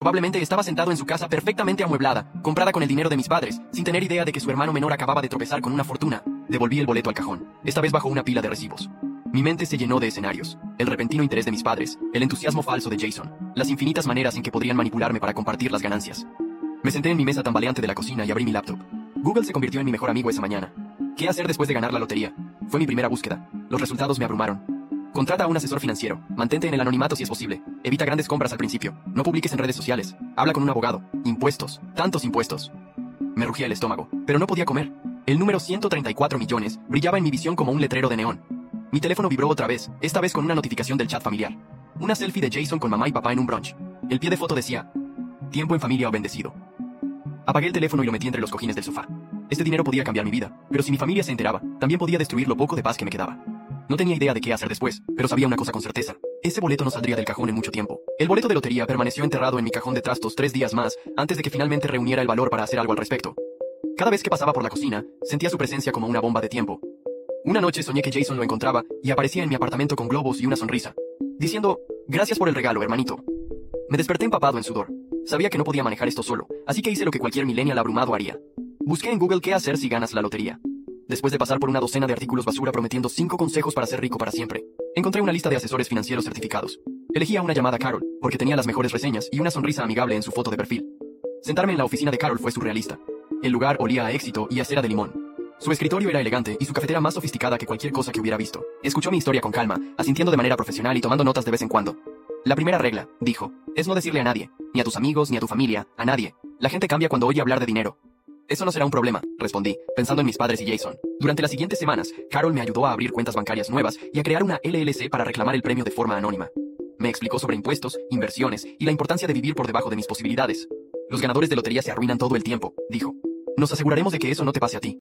Probablemente estaba sentado en su casa perfectamente amueblada, comprada con el dinero de mis padres, sin tener idea de que su hermano menor acababa de tropezar con una fortuna. Devolví el boleto al cajón, esta vez bajo una pila de recibos. Mi mente se llenó de escenarios, el repentino interés de mis padres, el entusiasmo falso de Jason, las infinitas maneras en que podrían manipularme para compartir las ganancias. Me senté en mi mesa tambaleante de la cocina y abrí mi laptop. Google se convirtió en mi mejor amigo esa mañana. ¿Qué hacer después de ganar la lotería? Fue mi primera búsqueda. Los resultados me abrumaron. Contrata a un asesor financiero. Mantente en el anonimato si es posible. Evita grandes compras al principio. No publiques en redes sociales. Habla con un abogado. Impuestos. Tantos impuestos. Me rugía el estómago, pero no podía comer. El número 134 millones brillaba en mi visión como un letrero de neón. Mi teléfono vibró otra vez, esta vez con una notificación del chat familiar. Una selfie de Jason con mamá y papá en un brunch. El pie de foto decía: tiempo en familia o bendecido. Apagué el teléfono y lo metí entre los cojines del sofá. Este dinero podía cambiar mi vida, pero si mi familia se enteraba, también podía destruir lo poco de paz que me quedaba. No tenía idea de qué hacer después, pero sabía una cosa con certeza. Ese boleto no saldría del cajón en mucho tiempo. El boleto de lotería permaneció enterrado en mi cajón de trastos 3 días más, antes de que finalmente reuniera el valor para hacer algo al respecto. Cada vez que pasaba por la cocina, sentía su presencia como una bomba de tiempo. Una noche soñé que Jason lo encontraba y aparecía en mi apartamento con globos y una sonrisa, diciendo: gracias por el regalo, hermanito. Me desperté empapado en sudor. Sabía que no podía manejar esto solo, así que hice lo que cualquier millennial abrumado haría. Busqué en Google qué hacer si ganas la lotería. Después de pasar por una docena de artículos basura prometiendo 5 consejos para ser rico para siempre, encontré una lista de asesores financieros certificados. Elegí a una llamada Carol, porque tenía las mejores reseñas y una sonrisa amigable en su foto de perfil. Sentarme en la oficina de Carol fue surrealista. El lugar olía a éxito y a cera de limón. Su escritorio era elegante y su cafetera más sofisticada que cualquier cosa que hubiera visto. Escuchó mi historia con calma, asintiendo de manera profesional y tomando notas de vez en cuando. La primera regla, dijo, es no decirle a nadie, ni a tus amigos, ni a tu familia, a nadie. La gente cambia cuando oye hablar de dinero. Eso no será un problema, respondí, pensando en mis padres y Jason. Durante las siguientes semanas, Carol me ayudó a abrir cuentas bancarias nuevas y a crear una LLC para reclamar el premio de forma anónima. Me explicó sobre impuestos, inversiones y la importancia de vivir por debajo de mis posibilidades. Los ganadores de lotería se arruinan todo el tiempo, dijo. Nos aseguraremos de que eso no te pase a ti.